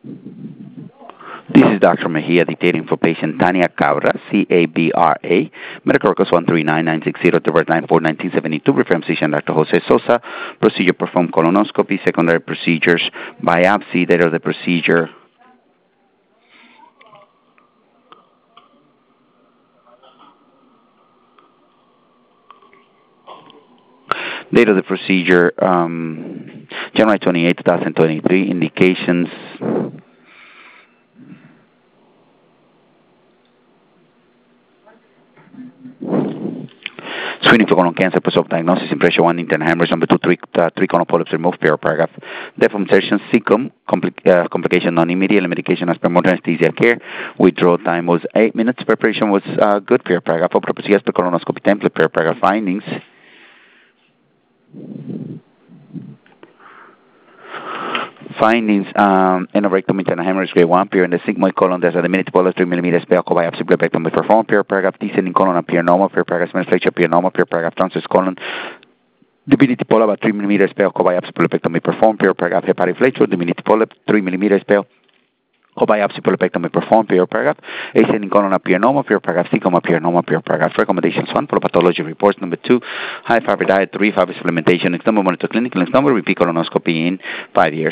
This is Dr. Mejia dictating for patient Tania Cabra, C-A-B-R-A, medical records 139960, the birth line for 1972, reference physician Dr. Jose Sosa, procedure performed colonoscopy, secondary procedures, biopsy, date of the procedure, date of the procedure, January 28, 2023, indications, screening for colon cancer, post-op diagnosis, impression 1, internal hemorrhage, number 2, three colon polyps removed, paragraph. Deformation, CECUM, complication non-immediate, medication as per modern anesthesia care. Withdrawal time was 8 minutes, preparation was good, paragraph. Autopsy as per colonoscopy template, paragraph. Findings. Findings, endorectum internal hemorrhage grade 1, appear in the sigmoid colon. There's a diminutive bolus 3 millimeters, echo biopsy, blebectomy performed, paragraph. Descending colon appear normal, paragraph. Flexure appear normal, paragraph. Transverse colon, diminutive polyp about 3 millimeters, echo biopsy, blebectomy performed, paragraph. Hepatic flexure, diminutive polyp 3 millimeters, echo biopsy, blebectomy performed, paragraph. Ascending colon appear normal, paragraph. Cecum appear normal, paragraph. Recommendations 1, for pathology reports. Number 2, high fiber diet. 3, fiber supplementation. Next number, monitor clinical. Next number, repeat colonoscopy in 5 years.